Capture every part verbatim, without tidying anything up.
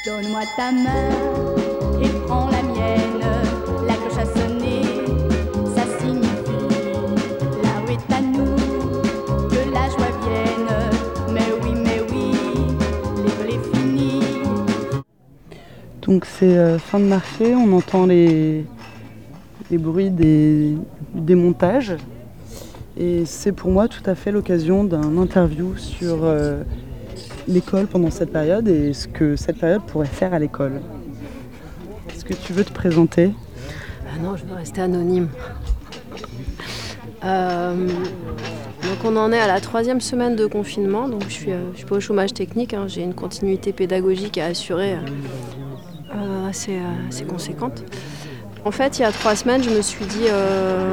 Donne-moi ta main et prends la mienne. La cloche a sonné, ça signifie la rue est à nous, que la joie vienne. Mais oui, mais oui, l'école est finie. Donc c'est euh, fin de marché, on entend les, les bruits des, des montages. Et c'est pour moi tout à fait l'occasion d'un interview sur euh, l'école pendant cette période et ce que cette période pourrait faire à l'école. Est-ce que tu veux te présenter ? Ah non, je veux rester anonyme. Euh, donc on en est à la troisième semaine de confinement, donc je suis, euh, je suis pas au chômage technique, hein, j'ai une continuité pédagogique à assurer euh, assez, euh, assez conséquente. En fait, il y a trois semaines, je me suis dit, euh,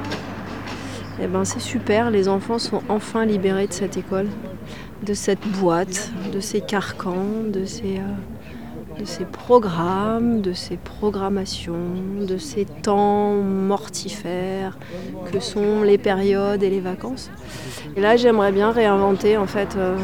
eh ben, c'est super, les enfants sont enfin libérés de cette école, de cette boîte, de ces carcans, de ces... Euh, de ces programmes, de ces programmations, de ces temps mortifères que sont les périodes et les vacances. Et là, j'aimerais bien réinventer en fait euh,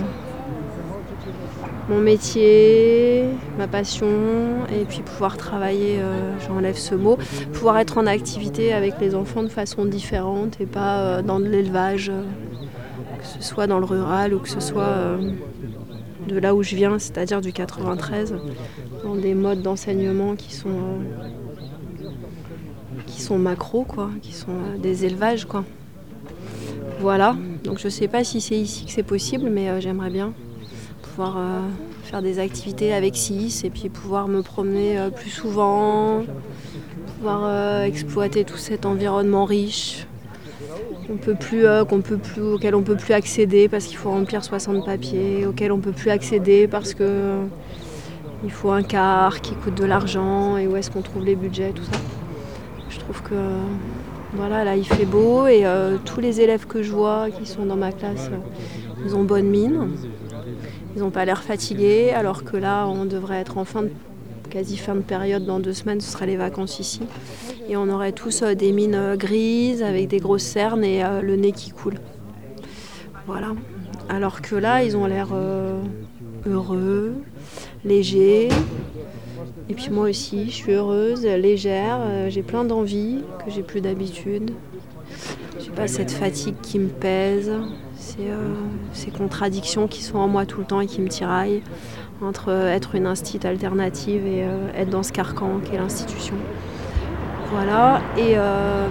mon métier, ma passion, et puis pouvoir travailler, euh, j'enlève ce mot, pouvoir être en activité avec les enfants de façon différente et pas euh, dans de l'élevage, euh, que ce soit dans le rural ou que ce soit euh, de là où je viens, c'est-à-dire du quatre-vingt-treize, dans des modes d'enseignement qui sont, euh, qui sont macro, quoi, qui sont euh, des élevages, quoi. Voilà, donc je ne sais pas si c'est ici que c'est possible, mais euh, j'aimerais bien pouvoir euh, faire des activités avec six et puis pouvoir me promener euh, plus souvent, pouvoir euh, exploiter tout cet environnement riche qu'on peut plus, euh, qu'on peut plus, auquel on ne peut plus accéder parce qu'il faut remplir soixante papiers, auquel on ne peut plus accéder parce que euh, il faut un car qui coûte de l'argent et où est-ce qu'on trouve les budgets, tout ça. Je trouve que euh, voilà, là il fait beau et euh, tous les élèves que je vois qui sont dans ma classe, euh, ils ont bonne mine, ils n'ont pas l'air fatigués, alors que là on devrait être en fin de, quasi fin de période, dans deux semaines, ce sera les vacances ici. Et on aurait tous euh, des mines euh, grises avec des grosses cernes et euh, le nez qui coule. Voilà. Alors que là, ils ont l'air euh, heureux, légers. Et puis moi aussi, je suis heureuse, légère. Euh, j'ai plein d'envies que j'ai plus d'habitude. J'ai pas cette fatigue qui me pèse. C'est, euh, ces contradictions qui sont en moi tout le temps et qui me tiraillent entre euh, être une instite alternative et euh, être dans ce carcan qu'est l'institution. Voilà, et, euh,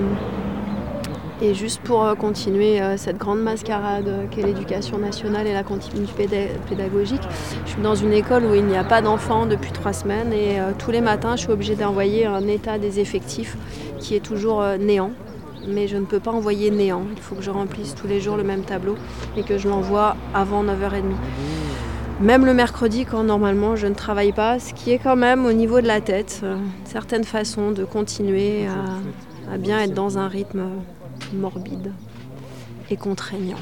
et juste pour euh, continuer euh, cette grande mascarade euh, qu'est l'éducation nationale et la continuité péda- pédagogique, je suis dans une école où il n'y a pas d'enfants depuis trois semaines et euh, tous les matins je suis obligée d'envoyer un état des effectifs qui est toujours euh, néant. Mais je ne peux pas envoyer néant, il faut que je remplisse tous les jours le même tableau et que je l'envoie avant neuf heures trente. Même le mercredi, quand normalement je ne travaille pas, ce qui est quand même au niveau de la tête, euh, une certaine façon de continuer à, à bien être dans un rythme morbide et contraignant.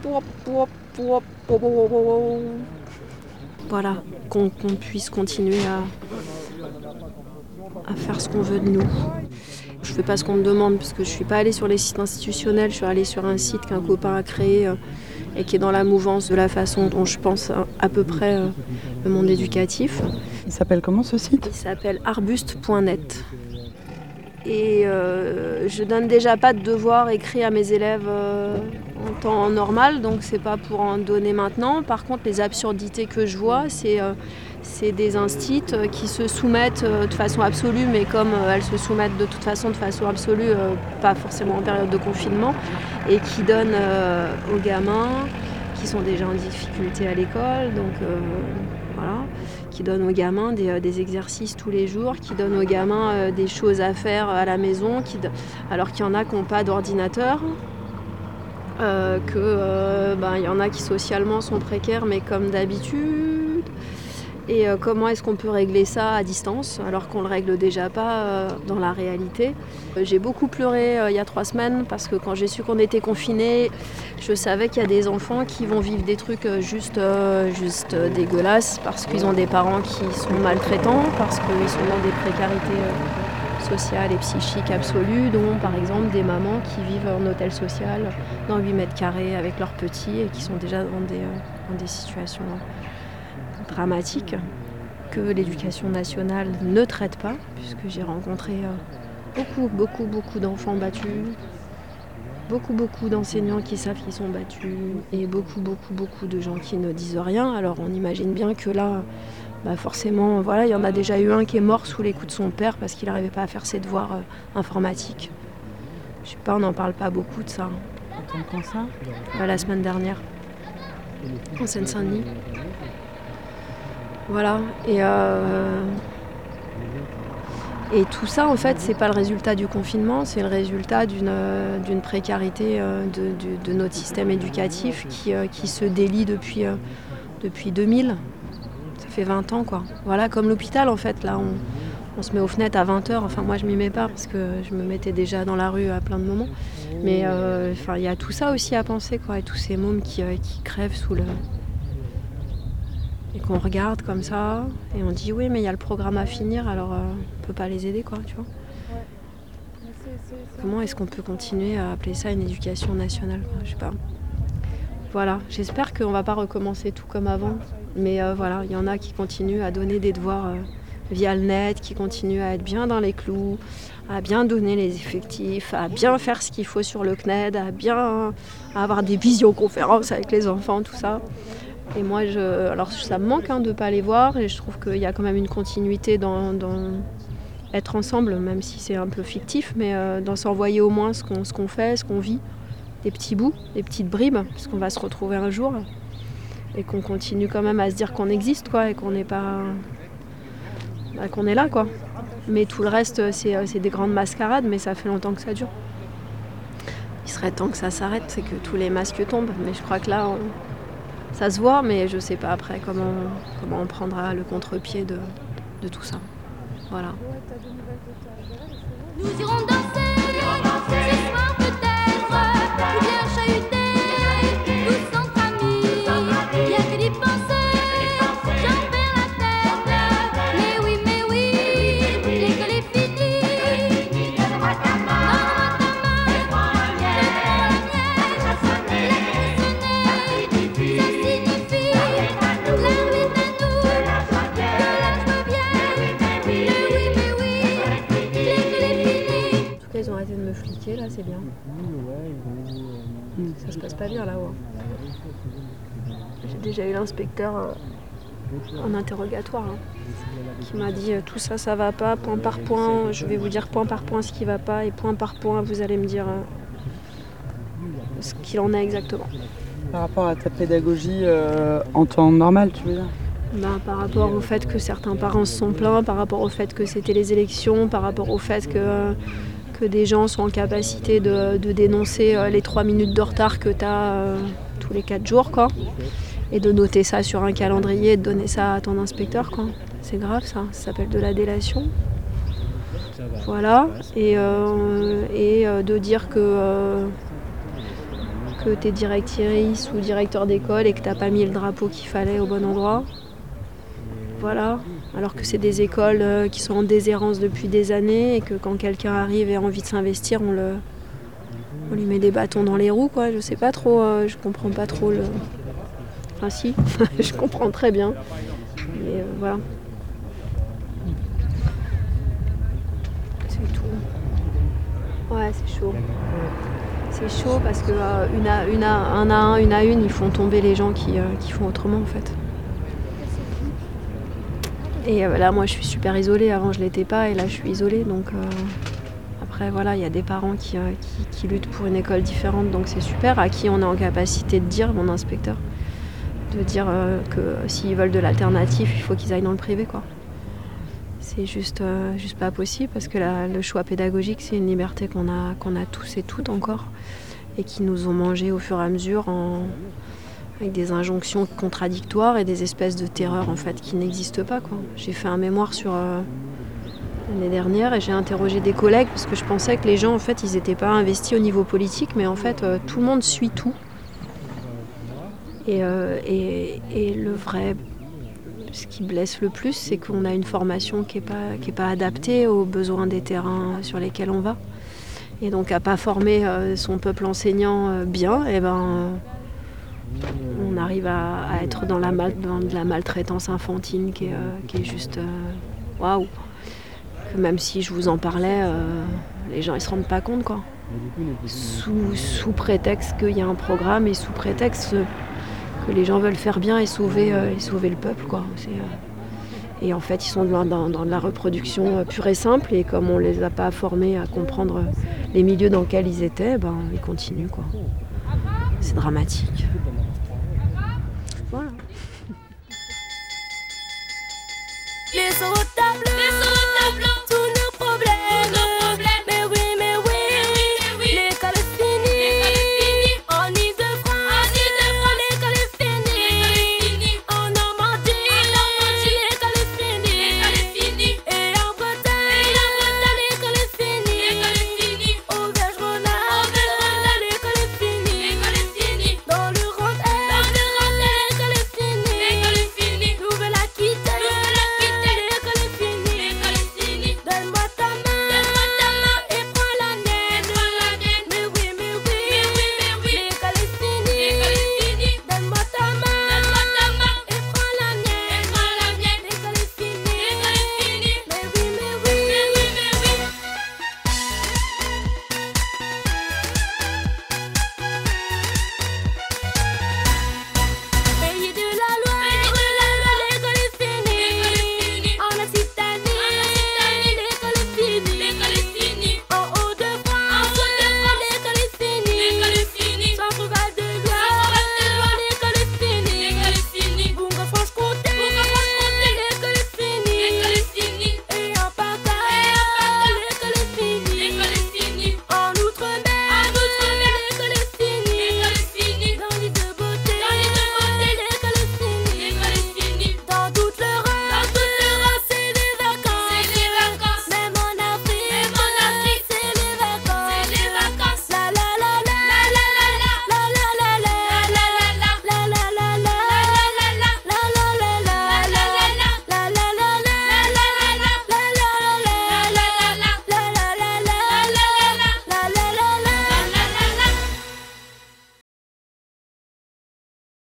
Voilà, qu'on, qu'on puisse continuer à, à faire ce qu'on veut de nous. Je ne fais pas ce qu'on me demande parce que je ne suis pas allée sur les sites institutionnels, je suis allée sur un site qu'un copain a créé euh, et qui est dans la mouvance de la façon dont je pense à, à peu près euh, le monde éducatif. Il s'appelle comment ce site ? Il s'appelle arbuste point net. Et euh, je donne déjà pas de devoirs écrits à mes élèves euh, en temps normal, donc c'est pas pour en donner maintenant. Par contre, les absurdités que je vois, c'est, euh, c'est des instits qui se soumettent euh, de façon absolue, mais comme euh, elles se soumettent de toute façon de façon absolue, euh, pas forcément en période de confinement, et qui donnent euh, aux gamins qui sont déjà en difficulté à l'école, donc euh, voilà, qui donnent aux gamins des, euh, des exercices tous les jours, qui donnent aux gamins euh, des choses à faire à la maison, qui, alors qu'il y en a qui n'ont pas d'ordinateur, euh, que euh, ben, y en a qui socialement sont précaires, mais comme d'habitude. Et euh, comment est-ce qu'on peut régler ça à distance, alors qu'on ne le règle déjà pas euh, dans la réalité. Euh, j'ai beaucoup pleuré euh, il y a trois semaines, parce que quand j'ai su qu'on était confinés, je savais qu'il y a des enfants qui vont vivre des trucs euh, juste, euh, juste euh, dégueulasses, parce qu'ils ont des parents qui sont maltraitants, parce qu'ils sont dans des précarités euh, sociales et psychiques absolues, dont par exemple des mamans qui vivent en hôtel social dans huit mètres carrés avec leurs petits et qui sont déjà dans des, euh, dans des situations dramatiques. que l'éducation nationale ne traite pas, puisque j'ai rencontré beaucoup, beaucoup, beaucoup d'enfants battus, beaucoup, beaucoup d'enseignants qui savent qu'ils sont battus, et beaucoup, beaucoup, beaucoup de gens qui ne disent rien. Alors on imagine bien que là, bah forcément, voilà, il y en a déjà eu un qui est mort sous les coups de son père parce qu'il n'arrivait pas à faire ses devoirs euh, informatiques. Je sais pas, on n'en parle pas beaucoup de ça. Quand ça euh, La semaine dernière, en Seine-Saint-Denis. Voilà, et, euh, et tout ça, en fait, c'est pas le résultat du confinement, c'est le résultat d'une, euh, d'une précarité euh, de, de, de notre système éducatif qui, euh, qui se délie depuis, euh, depuis deux mille. Ça fait vingt ans, quoi. Voilà, comme l'hôpital, en fait, là, on, on se met aux fenêtres à vingt heures. Enfin, moi, je m'y mets pas parce que je me mettais déjà dans la rue à plein de moments. Mais euh, enfin, il y a tout ça aussi à penser, quoi, et tous ces mômes qui, euh, qui crèvent sous le... Et qu'on regarde comme ça, et on dit oui, mais il y a le programme à finir, alors euh, on peut pas les aider, quoi, tu vois. Comment est-ce qu'on peut continuer à appeler ça une éducation nationale, quoi, je sais pas. Voilà, j'espère qu'on va pas recommencer tout comme avant, mais euh, voilà, il y en a qui continuent à donner des devoirs euh, via le net, qui continuent à être bien dans les clous, à bien donner les effectifs, à bien faire ce qu'il faut sur le C N E D, à bien à avoir des visioconférences avec les enfants, tout ça. Et moi, je, alors ça me manque hein, de ne pas les voir, et je trouve qu'il y a quand même une continuité dans, dans être ensemble, même si c'est un peu fictif, mais euh, dans s'envoyer au moins ce qu'on, ce qu'on fait, ce qu'on vit, des petits bouts, des petites bribes, parce qu'on va se retrouver un jour, et qu'on continue quand même à se dire qu'on existe, quoi, et qu'on n'est pas, bah, qu'on est là, quoi. Mais tout le reste, c'est, c'est des grandes mascarades, mais ça fait longtemps que ça dure. Il serait temps que ça s'arrête, c'est que tous les masques tombent, mais je crois que là... On... Ça se voit, mais je ne sais pas après comment, comment on prendra le contre-pied de, de tout ça. Voilà. Nous irons danser, ce soir peut-être, ou bien chahuter, tous entre amis, bien que d'y penser, j'en perds la tête. Mais oui, mais oui, l'école est finie. Donne-moi ta main, je prends la mienne, la sonner, ça signifie l'arme est à nous, que la joie vienne. Mais oui, mais oui, l'école est finie. En tout cas, ils ont arrêté de me fliquer, là, c'est bien. Ça se passe pas bien là-haut. J'ai déjà eu l'inspecteur euh, en interrogatoire hein, qui m'a dit euh, tout ça, ça va pas, point par point. Je vais vous dire point par point ce qui va pas, et point par point, vous allez me dire euh, ce qu'il en est exactement. Par rapport à ta pédagogie euh, en temps normal, tu veux dire ? Ben, par rapport au fait que certains parents se sont plaints, par rapport au fait que c'était les élections, par rapport au fait que, que des gens sont en capacité de, de dénoncer euh, les trois minutes de retard que tu as euh, tous les quatre jours, quoi, et de noter ça sur un calendrier et de donner ça à ton inspecteur, quoi. C'est grave, ça. Ça s'appelle de la délation. Voilà. Et, euh, et euh, de dire que... Euh, que tu es directrice ou directeur d'école et que tu n'as pas mis le drapeau qu'il fallait au bon endroit. Voilà. Alors que c'est des écoles euh, qui sont en déshérence depuis des années, et que quand quelqu'un arrive et a envie de s'investir, on, le, on lui met des bâtons dans les roues, quoi. Je sais pas trop, euh, je comprends pas trop le... Enfin si, je comprends très bien. Mais euh, voilà. C'est tout. Ouais, c'est chaud. C'est chaud parce que euh, une à, une à, un à un, une à une, ils font tomber les gens qui, euh, qui font autrement en fait. Et euh, là, moi, je suis super isolée. Avant, je l'étais pas, et là, je suis isolée. Donc euh, après, voilà, il y a des parents qui, euh, qui, qui luttent pour une école différente, donc c'est super. À qui on est en capacité de dire, mon inspecteur, de dire euh, que s'ils veulent de l'alternative, il faut qu'ils aillent dans le privé, quoi. C'est juste, euh, juste pas possible, parce que la, le choix pédagogique, c'est une liberté qu'on a, qu'on a tous et toutes encore, et qui nous ont mangé au fur et à mesure en, avec des injonctions contradictoires et des espèces de terreurs en fait qui n'existent pas, quoi. J'ai fait un mémoire sur euh, l'année dernière, et j'ai interrogé des collègues parce que je pensais que les gens en fait ils n'étaient pas investis au niveau politique, mais en fait euh, tout le monde suit tout. Et, euh, et, et le vrai... Ce qui blesse le plus, c'est qu'on a une formation qui n'est pas, qui est pas adaptée aux besoins des terrains sur lesquels on va. Et donc à ne pas former euh, son peuple enseignant euh, bien, et ben, euh, on n'a arrivent à, à être dans, la mal, dans de la maltraitance infantile qui est, euh, qui est juste waouh. Wow. Que même si je vous en parlais, euh, les gens ils se rendent pas compte quoi. Sous, sous prétexte qu'il y a un programme et sous prétexte que les gens veulent faire bien et sauver, euh, et sauver le peuple quoi. C'est, euh, et en fait ils sont dans, dans, dans de la reproduction pure et simple et comme on les a pas formés à comprendre les milieux dans lesquels ils étaient, ben ils continuent quoi. C'est dramatique. Voilà. Les sautables, les sautables.